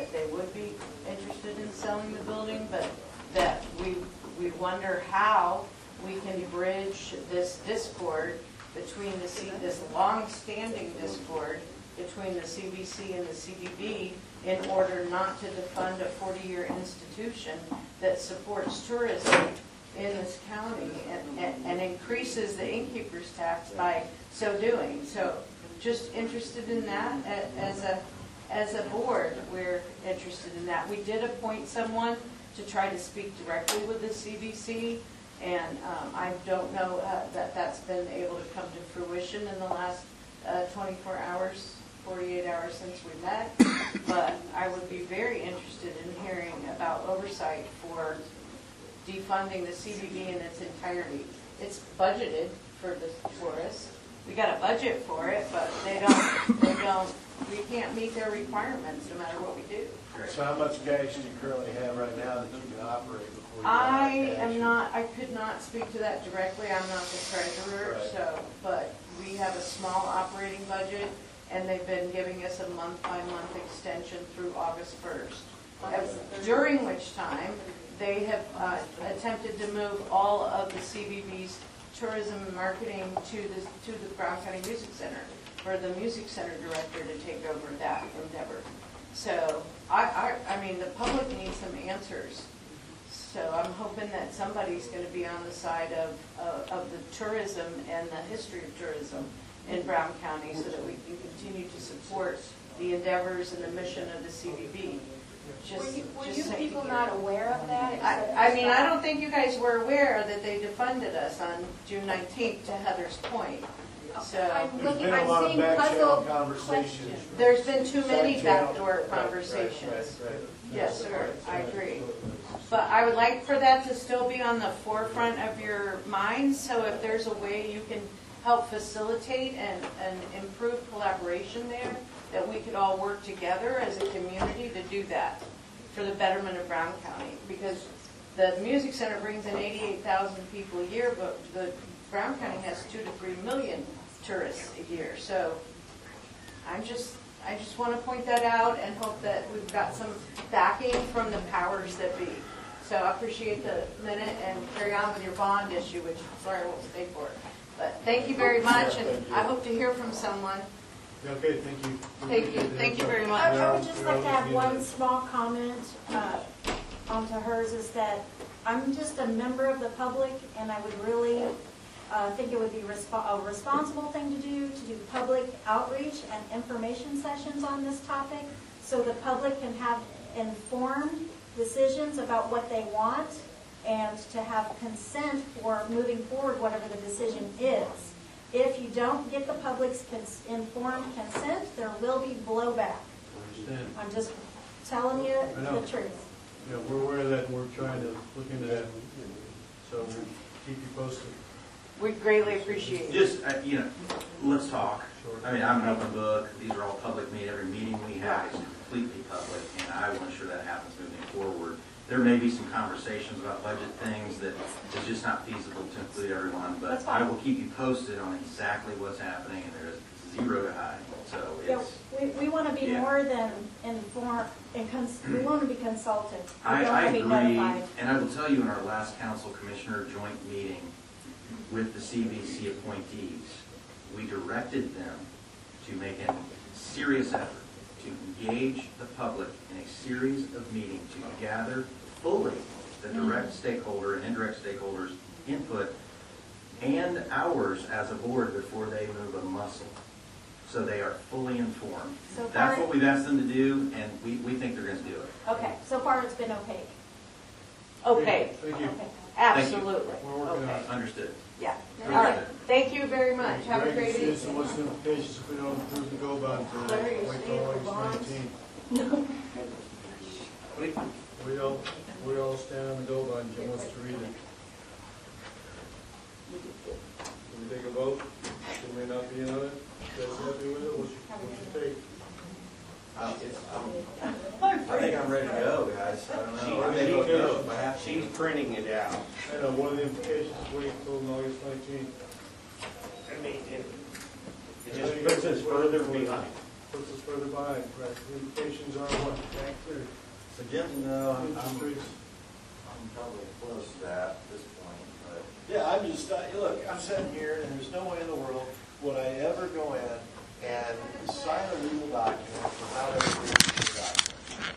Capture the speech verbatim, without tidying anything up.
that they would be interested in selling the building, but that we, we wonder how we can bridge this discord between the, C, this long-standing discord between the C B C and the C D B in order not to defund a forty-year institution that supports tourism in this county and, and, and increases the innkeeper's tax by so doing. So just interested in that as a, as a board, we're interested in that. We did appoint someone to try to speak directly with the C B C, and um, I don't know uh, that that's been able to come to fruition in the last uh, twenty-four hours, forty-eight hours since we met, but I would be very interested in hearing about oversight for defunding the C B B in its entirety. It's budgeted for the tourists. We got a budget for it, but they don't, they don't, we can't meet their requirements no matter what we do. So how much cash do you currently have right now that you can operate before you I have am not, I could not speak to that directly. I'm not the treasurer, Right. so, but we have a small operating budget, and they've been giving us a month-by-month extension through August first. During which time, they have uh, attempted to move all of the C B B's tourism and marketing to the, to the Brown County Music Center, for the music center director to take over that endeavor. So, I, I, I mean, the public needs some answers. So I'm hoping that somebody's going to be on the side of, uh, of the tourism and the history of tourism in Brown County so that we can continue to support the endeavors and the mission of the C B B. Just, were you, were just you saying people here. not aware of that? I, I mean, I don't think you guys were aware that they defunded us on June nineteenth, to Heather's point. So I'm There's looking, been a I'm lot of seeing back channel puzzled conversations. questions. there's been too many Side channel- backdoor right, right, conversations. right, right. Yes, sir, I agree. But I would like for that to still be on the forefront of your minds, so if there's a way you can help facilitate and, and improve collaboration there, that we could all work together as a community to do that for the betterment of Brown County. Because the music center brings in eighty-eight thousand people a year, but the Brown County has two to three million tourists a year. So I'm just, I just want to point that out and hope that we've got some backing from the powers that be. So I appreciate the minute and carry on with your bond issue, which I'm sorry I won't stay for. But thank you very much, and I hope to hear from someone. Okay, thank you. Thank you, thank you very much. I, I would just like to have one small comment uh, onto hers, is that I'm just a member of the public, and I would really uh, think it would be resp a responsible thing to do, to do public outreach and information sessions on this topic, so the public can have informed decisions about what they want, and to have consent for moving forward whatever the decision is. If you don't get the public's cons informed consent, there will be blowback. Understand. I'm just telling you know. the truth. Yeah, we're aware of that, and we're trying to look into that. So we'll keep you posted. We greatly appreciate it. Just, uh, you know, let's talk. I mean, I'm an open book. These are all public meetings. Every meeting we have is completely public, and I want to ensure that happens moving forward. There may be some conversations about budget things that is just not feasible to include everyone, but That's fine. I will keep you posted on exactly what's happening, and there is zero to hide. So Yeah, it's, we, we want to be Yeah. more than informed, and cons we want to be consulted. We I, don't I want to be agree, notified. and I will tell you, in our last council commissioner joint meeting with the C B C appointees, we directed them to make a serious effort to engage the public in a series of meetings to gather fully the direct stakeholder and indirect stakeholders' input and ours as a board before they move a muscle, so they are fully informed. So That's far- what we've asked them to do, and we, we think they're going to do it. Okay, so far it's been opaque. Okay, Thank you. Okay. absolutely. We're working on Okay, it. Understood. yeah. Very All right, good. thank you very much. Have a Greg, great citizen, evening. what's the implications if we don't approve the go bond for Larry, you're wait staying till for August bonds? nineteenth? We all, we all stand on the go bond, Jim wants to read it. Can we take a vote? There may not be another. You guys happy with it? What's your, what's your take? Um, it's, um, I think I'm ready to go, guys. I don't know. I may Me vote too. no if I have to. She's printing it out. I know, one of the implications is waiting until August nineteenth. I mean, it, it just puts us further behind. puts us further behind, right? Indications are what, back there, So Jim, no, I'm, interest I'm, rates. I'm probably close to that at this point, but. Yeah, I'm just, I- look, I'm sitting here and there's no way in the world would I ever go in